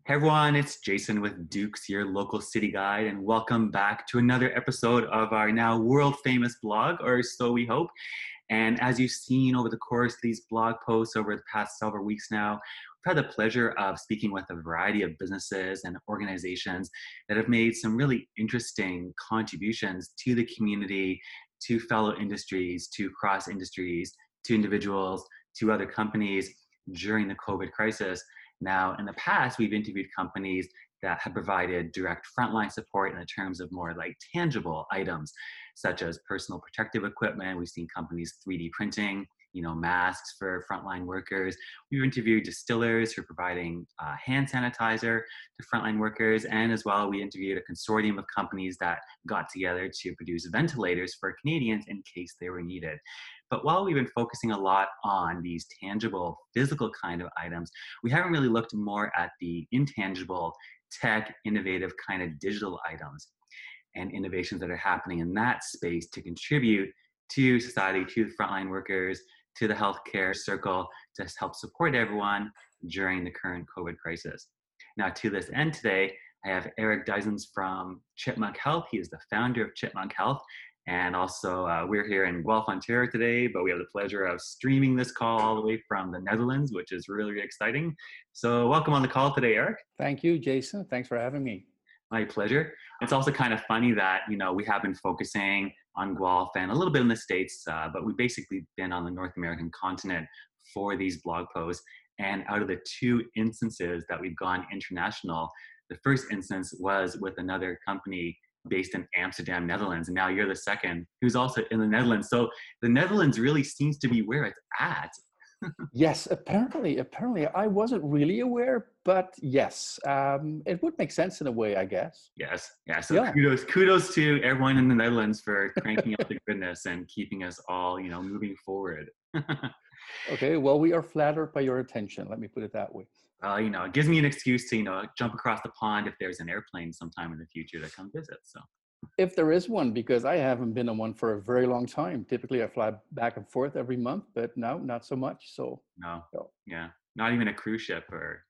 Hey everyone, it's Jason with Dukes, your local city guide, and welcome back to another episode of our now world famous blog, or so we hope. And as you've seen over the course of these blog posts over the past several weeks now, we've had the pleasure of speaking with a variety of businesses and organizations that have made some really interesting contributions to the community, to fellow industries, to cross industries, to individuals, to other companies during the COVID crisis. Now, in the past, we've interviewed companies that have provided direct frontline support in the terms of more like tangible items, such as personal protective equipment. We've seen companies 3D printing, masks for frontline workers. We've interviewed distillers who are providing hand sanitizer to frontline workers. And as well, we interviewed a consortium of companies that got together to produce ventilators for Canadians in case they were needed. But while we've been focusing a lot on these tangible, physical kind of items, we haven't really looked more at the intangible, tech, innovative kind of digital items and innovations that are happening in that space to contribute to society, to the frontline workers, to the healthcare circle, to help support everyone during the current COVID crisis. Now, to this end today, I have Eric Dysons from Chipmunk Health. He is the founder of Chipmunk Health. And also, we're here in Guelph, Ontario today, but we have the pleasure of streaming this call all the way from the Netherlands, which is really, really exciting. So welcome on the call today, Eric. Thank you, Jason. Thanks for having me. My pleasure. It's also kind of funny that, we have been focusing on Guelph and a little bit in the States, but we've basically been on the North American continent for these blog posts. And out of the two instances that we've gone international, the first instance was with another company based in Amsterdam, Netherlands. And now you're the second who's also in the Netherlands. So the Netherlands really seems to be where it's at. Yes, apparently, I wasn't really aware, but yes, it would make sense in a way, I guess. Yes. Yeah. So Yeah. kudos to everyone in the Netherlands for cranking up the goodness and keeping us all, moving forward. Okay. Well, we are flattered by your attention. Let me put it that way. It gives me an excuse to, jump across the pond if there's an airplane sometime in the future to come visit. So If there is one, because I haven't been on one for a very long time. Typically, I fly back and forth every month, but now not so much. no, So yeah, not even a cruise ship or,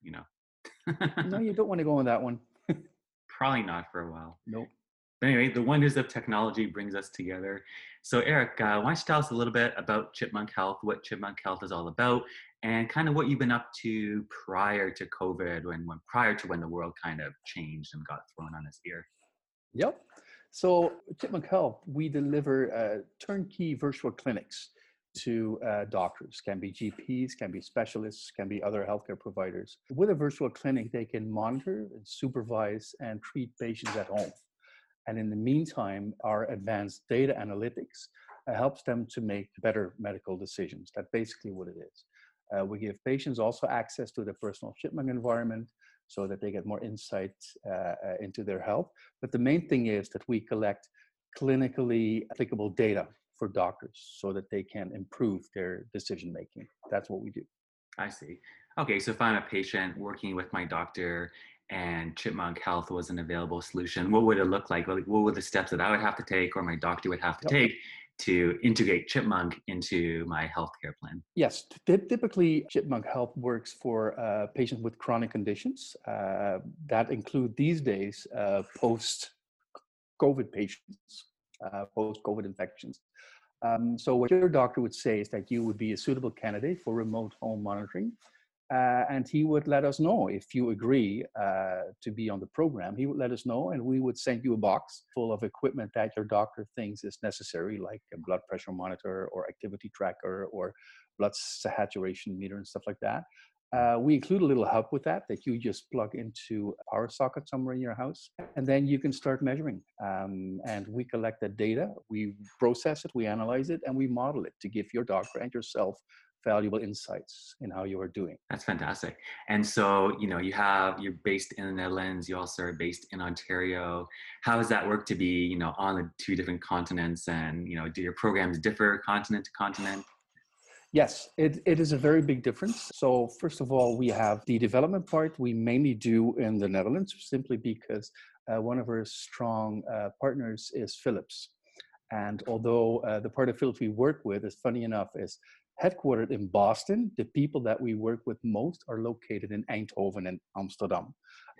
no, you don't want to go on that one. probably not for a while. Nope. But anyway, the wonders of technology brings us together. So Eric, why don't you tell us a little bit about Chipmunk Health, what Chipmunk Health is all about, and kind of what you've been up to prior to COVID, prior to when the world kind of changed and got thrown on its ear. Yep. So Chipmunk Health, we deliver turnkey virtual clinics to doctors, can be GPs, can be specialists, can be other healthcare providers. With a virtual clinic, they can monitor, and supervise, and treat patients at home. And in the meantime, our advanced data analytics helps them to make better medical decisions. That's basically what it is. We give patients also access to the personal Chipmunk environment so that they get more insight into their health. But the main thing is that we collect clinically applicable data for doctors so that they can improve their decision making. That's what we do. I see. Okay, so if I'm a patient working with my doctor and Chipmunk Health was an available solution, what would it look like? What would the steps that I would have to take or my doctor would have to Yep. take to integrate Chipmunk into my healthcare plan? Yes, typically Chipmunk Health works for patients with chronic conditions that include these days post-COVID patients, post-COVID infections. So what your doctor would say is that you would be a suitable candidate for remote home monitoring. And he would let us know if you agree to be on the program. He would let us know, and we would send you a box full of equipment that your doctor thinks is necessary, like a blood pressure monitor or activity tracker or blood saturation meter and stuff like that. We include a little hub with that you just plug into a power socket somewhere in your house, and then you can start measuring. And we collect the data, we process it, we analyze it, and we model it to give your doctor and yourself valuable insights in how you are doing. That's fantastic. And so, you're based in the Netherlands, you also are based in Ontario. How does that work to be, on the two different continents and, do your programs differ continent to continent? Yes, it is a very big difference. So first of all, we have the development part we mainly do in the Netherlands, simply because one of our strong partners is Philips. And although the part of Philips we work with is funny enough is headquartered in Boston. The people that we work with most are located in Eindhoven and Amsterdam.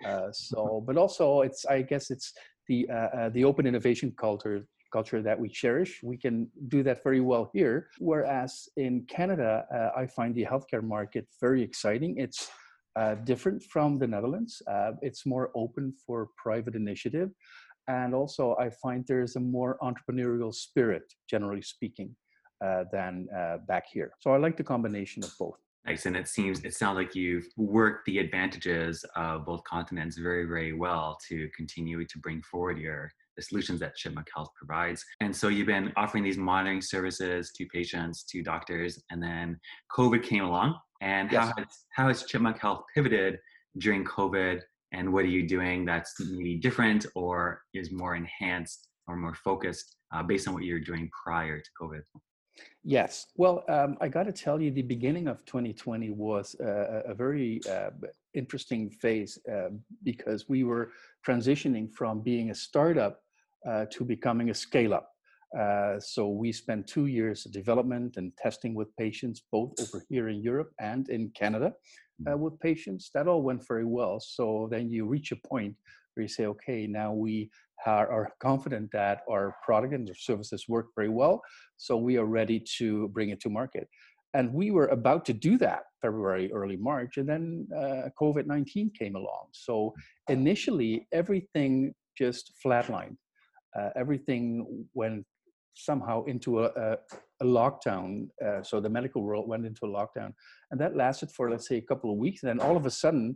But also I guess it's the open innovation culture that we cherish. We can do that very well here. Whereas in Canada, I find the healthcare market very exciting. It's different from the Netherlands. It's more open for private initiative. And also, I find there's a more entrepreneurial spirit, generally speaking, than back here. So I like the combination of both. Nice. And it sounds like you've worked the advantages of both continents very, very well to continue to bring forward the solutions that Chipmunk Health provides. And so you've been offering these monitoring services to patients, to doctors, and then COVID came along. And Yes. how has Chipmunk Health pivoted during COVID? And what are you doing that's maybe different or is more enhanced or more focused based on what you're doing prior to COVID? Yes. Well, I got to tell you, the beginning of 2020 was a very interesting phase because we were transitioning from being a startup to becoming a scale up. So we spent 2 years of development and testing with patients, both over here in Europe and in Canada with patients. That all went very well. So then you reach a point where you say, okay, now we are confident that our product and our services work very well. So we are ready to bring it to market. And we were about to do that February, early March, and then COVID-19 came along. So initially, everything just flatlined. Everything went somehow into a lockdown. So the medical world went into a lockdown. And that lasted for, let's say, a couple of weeks. And then all of a sudden,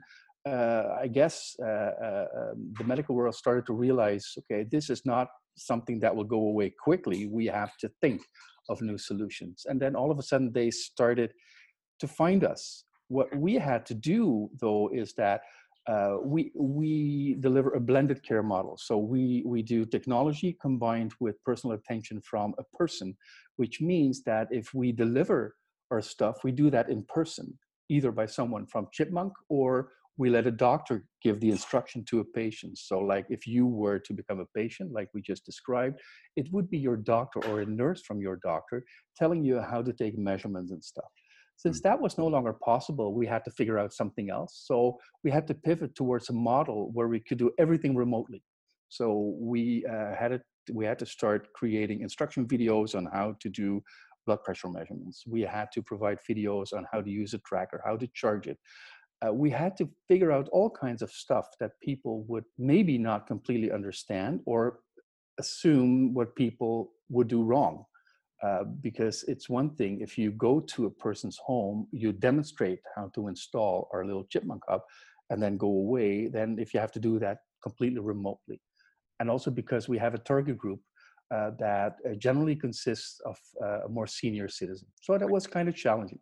I guess the medical world started to realize, okay, this is not something that will go away quickly. We have to think of new solutions. And then all of a sudden they started to find us. What we had to do, though, is that we deliver a blended care model. So we do technology combined with personal attention from a person, which means that if we deliver our stuff, we do that in person, either by someone from Chipmunk or we let a doctor give the instruction to a patient. So like if you were to become a patient, like we just described, it would be your doctor or a nurse from your doctor telling you how to take measurements and stuff. Since that was no longer possible, we had to figure out something else. So we had to pivot towards a model where we could do everything remotely. So we had to start creating instruction videos on how to do blood pressure measurements. We had to provide videos on how to use a tracker, how to charge it. We had to figure out all kinds of stuff that people would maybe not completely understand or assume what people would do wrong. Because it's one thing if you go to a person's home, you demonstrate how to install our little Chipmunk hub and then go away. Then if you have to do that completely remotely. And also because we have a target group that generally consists of more senior citizens. So that was kind of challenging.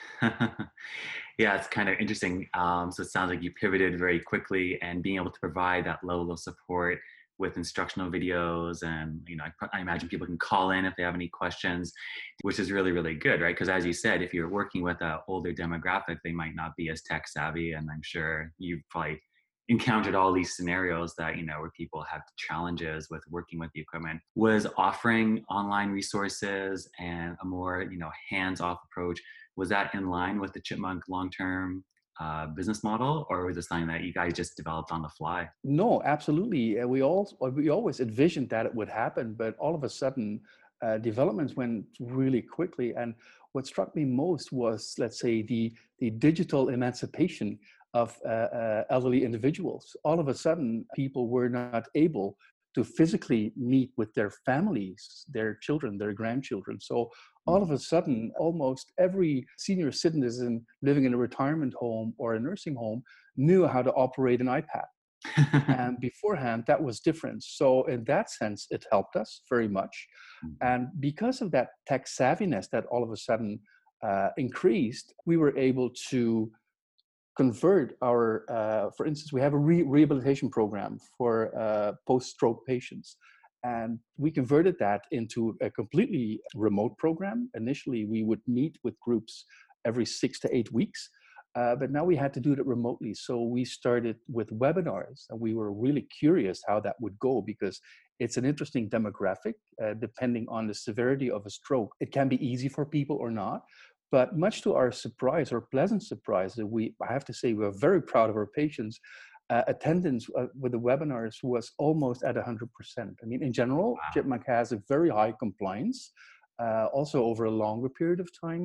Yeah, it's kind of interesting. So it sounds like you pivoted very quickly and being able to provide that level of support with instructional videos. And, I imagine people can call in if they have any questions, which is really, really good, right? Because as you said, if you're working with an older demographic, they might not be as tech savvy. And I'm sure you've probably encountered all these scenarios that, where people have challenges with working with the equipment. Was offering online resources and a more, hands-off approach, was that in line with the Chipmunk long-term business model, or was it something that you guys just developed on the fly? No, absolutely. We always envisioned that it would happen, but all of a sudden, developments went really quickly. And what struck me most was, let's say, the digital emancipation of elderly individuals. All of a sudden, people were not able to physically meet with their families, their children, their grandchildren. So all of a sudden, almost every senior citizen living in a retirement home or a nursing home knew how to operate an iPad. And beforehand, that was different. So in that sense, it helped us very much. And because of that tech savviness that all of a sudden increased, we were able to convert our, for instance, we have a rehabilitation program for post-stroke patients. And we converted that into a completely remote program. Initially, we would meet with groups every 6 to 8 weeks. But now we had to do it remotely. So we started with webinars, and we were really curious how that would go because it's an interesting demographic, depending on the severity of a stroke. It can be easy for people or not. But much to our surprise, or pleasant surprise, that I have to say, we're very proud of our patients. Attendance with the webinars was almost at 100%. I mean, in general, Wow. Chipmunk has a very high compliance, also over a longer period of time,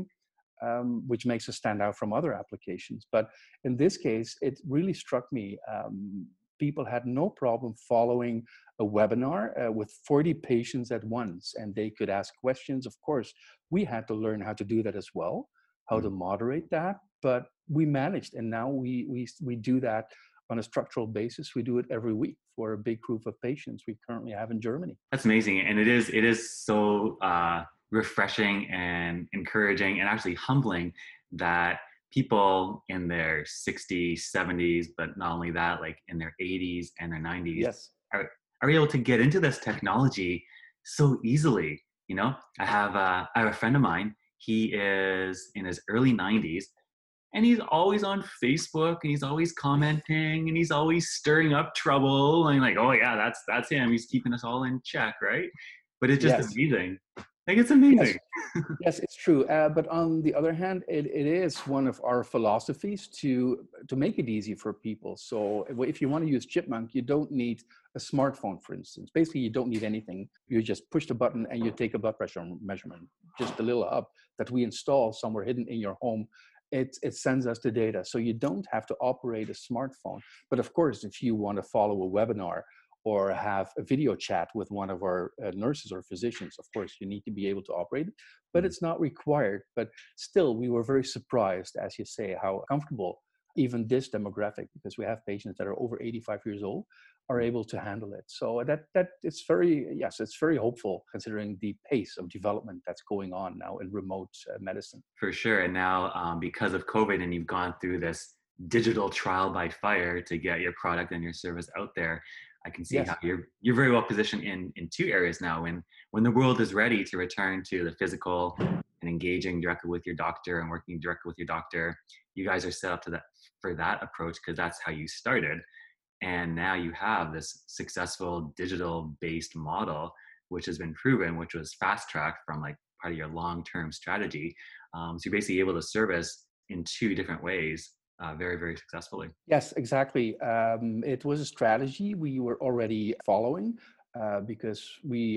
which makes us stand out from other applications. But in this case, it really struck me. People had no problem following a webinar with 40 patients at once, and they could ask questions. Of course, we had to learn how to do that as well, how to Mm. moderate that, but we managed, and now we do that on a structural basis. We do it every week for a big group of patients we currently have in Germany. That's amazing, and it is so refreshing and encouraging, and actually humbling that people in their 60s, 70s, but not only that, like in their 80s and their 90s, Yes. are able to get into this technology so easily. You know, I have a friend of mine. He is in his early 90s, and he's always on Facebook, and he's always commenting, and he's always stirring up trouble, and like, oh yeah, that's him. He's keeping us all in check, right? But it's just Yes. amazing. Like, it's Yes. amazing. Yes, it's true. But on the other hand, it is one of our philosophies to make it easy for people. So if you want to use Chipmunk, you don't need a smartphone, for instance. Basically, you don't need anything. You just push the button and you take a blood pressure measurement. Just a little hub that we install somewhere hidden in your home. It sends us the data. So you don't have to operate a smartphone. But of course, if you want to follow a webinar or have a video chat with one of our nurses or physicians, of course, you need to be able to operate it, but Mm. it's not required. But still, we were very surprised, as you say, how comfortable even this demographic, because we have patients that are over 85 years old, are able to handle it. So that it's very, yes, it's very hopeful considering the pace of development that's going on now in remote medicine. For sure. And now, because of COVID, and you've gone through this digital trial by fire to get your product and your service out there, I can see how Yes. you're very well positioned in two areas now. When the world is ready to return to the physical and engaging directly with your doctor and working directly with your doctor, you guys are set up to that for that approach, because that's how you started. And now you have this successful digital based model, which has been proven, which was fast tracked from like part of your long term strategy. So you're basically able to service in two different ways, very, very successfully. Yes, exactly. It was a strategy we were already following because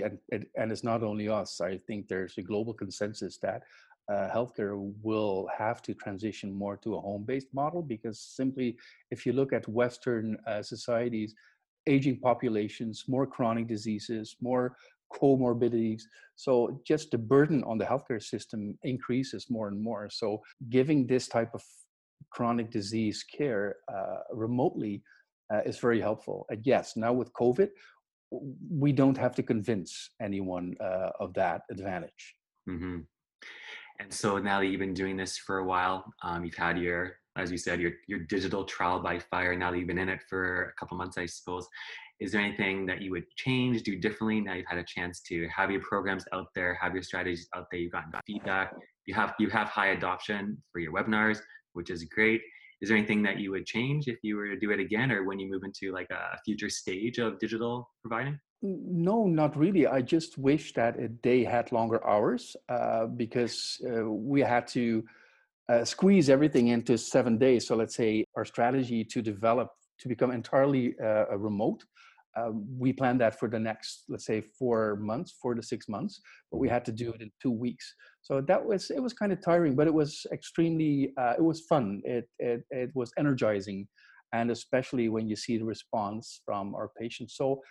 and it's not only us. I think there's a global consensus that healthcare will have to transition more to a home-based model because simply, if you look at Western societies, aging populations, more chronic diseases, more comorbidities. So just the burden on the healthcare system increases more and more. So giving this type of chronic disease care remotely is very helpful. And yes, now with COVID, we don't have to convince anyone of that advantage. Hmm. And so now that you've been doing this for a while, you've had your, as you said, your digital trial by fire. Now that you've been in it for a couple months, I suppose, is there anything that you would change, do differently now you've had a chance to have your programs out there, have your strategies out there, you've gotten feedback, you have high adoption for your webinars, which is great. Is there anything that you would change if you were to do it again, or when you move into like a future stage of digital providing? No, not really. I just wish that they had longer hours because we had to squeeze everything into 7 days. So let's say our strategy to become entirely remote. We planned that for the next, let's say, 4 months, 4 to 6 months, but we Mhm. had to do it in 2 weeks. So it was kind of tiring, but it was extremely, it was fun. It was energizing, and especially when you see the response from our patients. So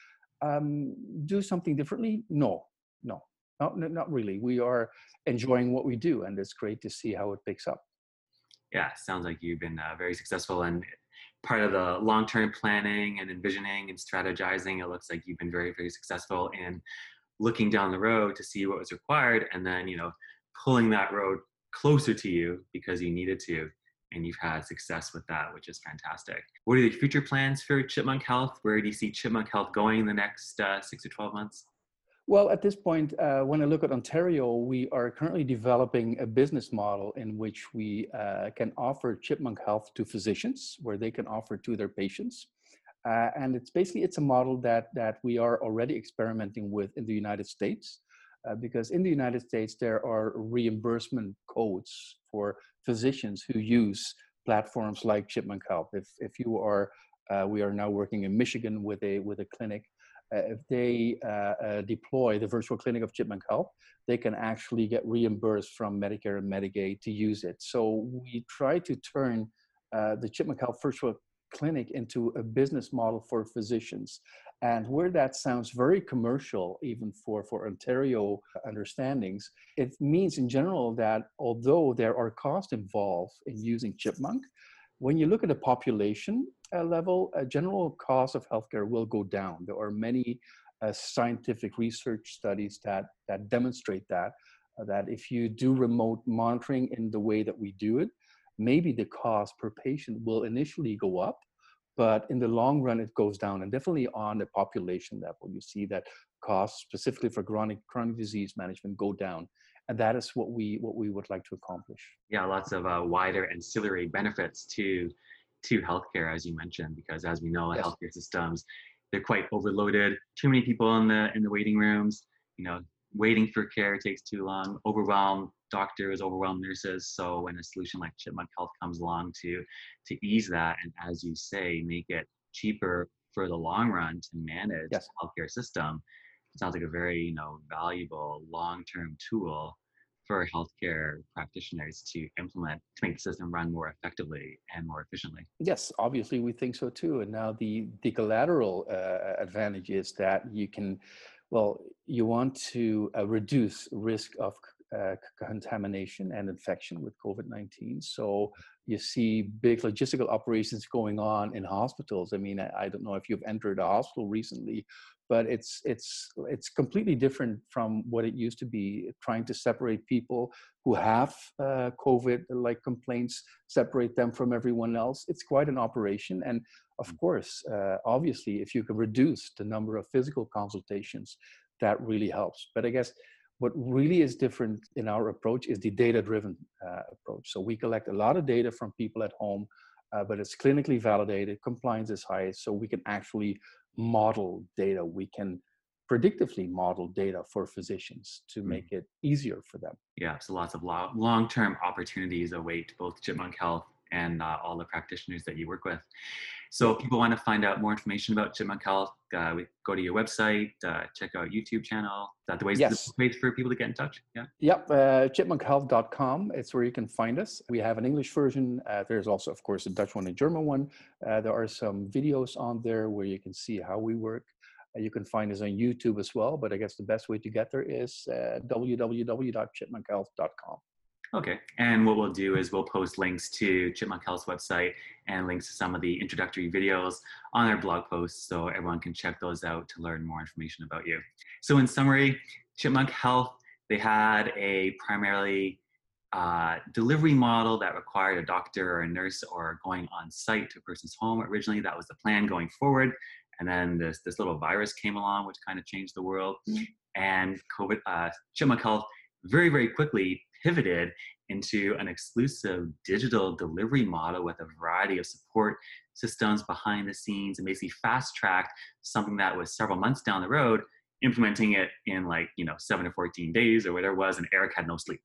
do something differently? No, no, not really. We are enjoying what we do, and it's great to see how it picks up. Yeah, sounds like you've been very successful, and part of the long-term planning and envisioning and strategizing. It looks like you've been very, very successful in looking down the road to see what was required, and then pulling that road closer to you because you needed to, and you've had success with that, which is fantastic. What are the future plans for Chipmunk Health? Where do you see Chipmunk Health going in the next 6 to 12 months? Well, at this point, when I look at Ontario, we are currently developing a business model in which we can offer Chipmunk Health to physicians, where they can offer to their patients. And it's a model that we are already experimenting with in the United States. because in the United States, there are reimbursement codes for physicians who use platforms like Chipmunk Health. If you are, we are now working in Michigan with a clinic. If they deploy the virtual clinic of Chipmunk Health, they can actually get reimbursed from Medicare and Medicaid to use it. So we try to turn the Chipmunk Health virtual clinic into a business model for physicians. And where that sounds very commercial, even for Ontario understandings, it means in general that although there are costs involved in using Chipmunk, when you look at the population level, general cost of healthcare will go down. There are many scientific research studies that demonstrate that if you do remote monitoring in the way that we do it, maybe the cost per patient will initially go up, but in the long run, it goes down. And definitely on the population level, you see that costs specifically for chronic disease management go down. And that is what we would like to accomplish. Yeah, lots of wider ancillary benefits to healthcare, as you mentioned, because as we know, Yes. healthcare systems, they're quite overloaded. Too many people in the waiting rooms. Waiting for care takes too long. Overwhelmed doctors, overwhelmed nurses. So when a solution like Chipmunk Health comes along to ease that, and as you say, make it cheaper for the long run to manage Yes. the healthcare system, it sounds like a very valuable long-term tool for healthcare practitioners to implement to make the system run more effectively and more efficiently. Yes, obviously we think so too. And now the collateral advantage is that you can, well, you want to reduce risk of contamination and infection with COVID-19. So you see big logistical operations going on in hospitals. I mean, I don't know if you've entered a hospital recently, but it's completely different from what it used to be. Trying to separate people who have COVID-like complaints, separate them from everyone else. It's quite an operation. And of course, obviously, if you can reduce the number of physical consultations, that really helps. But I guess what really is different in our approach is the data-driven approach. So we collect a lot of data from people at home, but it's clinically validated, compliance is high, so we can actually model data. We can predictively model data for physicians to make it easier for them. Yeah, so lots of long-term opportunities await both Chipmunk Health and all the practitioners that you work with. So if people want to find out more information about Chipmunk Health, we go to your website, check out YouTube channel. Is that the ways for people to get in touch? Yeah. Yep, chipmunkhhealth.com. It's where you can find us. We have an English version. There's also, of course, a Dutch one and German one. There are some videos on there where you can see how we work. You can find us on YouTube as well, but I guess the best way to get there is www.chipmunkhhealth.com. Okay, and what we'll do is we'll post links to Chipmunk Health's website and links to some of the introductory videos on our blog posts so everyone can check those out to learn more information about you. So in summary, Chipmunk Health, they had a primarily delivery model that required a doctor or a nurse or going on site to a person's home. Originally, that was the plan going forward. And then this little virus came along, which kind of changed the world. And Chipmunk Health very, very quickly pivoted into an exclusive digital delivery model with a variety of support systems behind the scenes, and basically fast-tracked something that was several months down the road, implementing it in 7 to 14 days or whatever it was, and Eric had no sleep.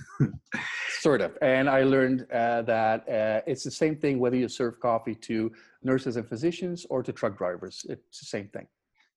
Sort of. And I learned that it's the same thing whether you serve coffee to nurses and physicians or to truck drivers. It's the same thing.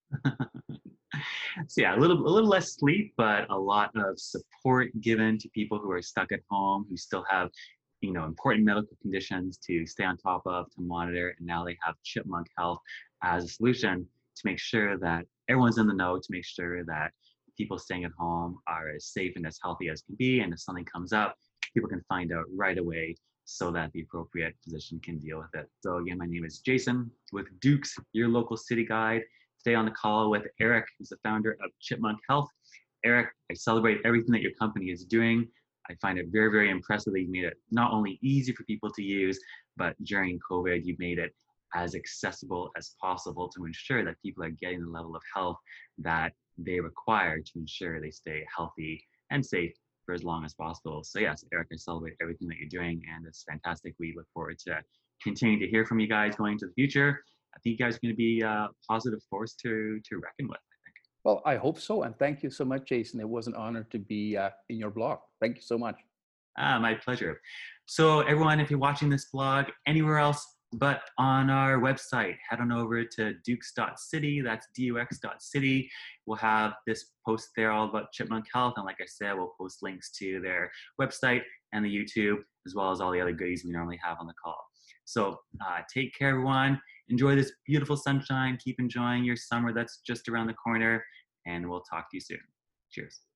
So yeah, a little less sleep, but a lot of support given to people who are stuck at home, who still have, important medical conditions to stay on top of, to monitor. And now they have Chipmunk Health as a solution to make sure that everyone's in the know, to make sure that people staying at home are as safe and as healthy as can be. And if something comes up, people can find out right away so that the appropriate physician can deal with it. So again, my name is Jason with Dukes, your local city guide. Today on the call with Eric, who's the founder of Chipmunk Health. Eric, I celebrate everything that your company is doing. I find it very, very impressive that you made it not only easy for people to use, but during COVID, you made it as accessible as possible to ensure that people are getting the level of health that they require to ensure they stay healthy and safe for as long as possible. So yes, Eric, I celebrate everything that you're doing, and it's fantastic. We look forward to continuing to hear from you guys going into the future. I think you guys are going to be a positive force to reckon with, I think. Well, I hope so. And thank you so much, Jason. It was an honor to be in your blog. Thank you so much. My pleasure. So everyone, if you're watching this blog anywhere else but on our website, head on over to dukes.city. That's dux.city. We'll have this post there all about Chipmunk Health. And like I said, we'll post links to their website and the YouTube, as well as all the other goodies we normally have on the call. So take care, everyone. Enjoy this beautiful sunshine. Keep enjoying your summer that's just around the corner. And we'll talk to you soon. Cheers.